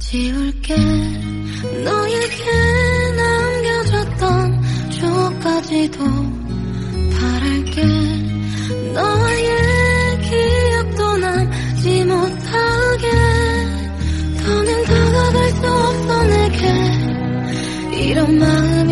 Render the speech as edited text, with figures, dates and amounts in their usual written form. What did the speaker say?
지울게 너에게 남겨줬던 추억까지도 바랄게 너의 기억도 남지 못하게 더는 다가갈 수 없어 내게 이런 마음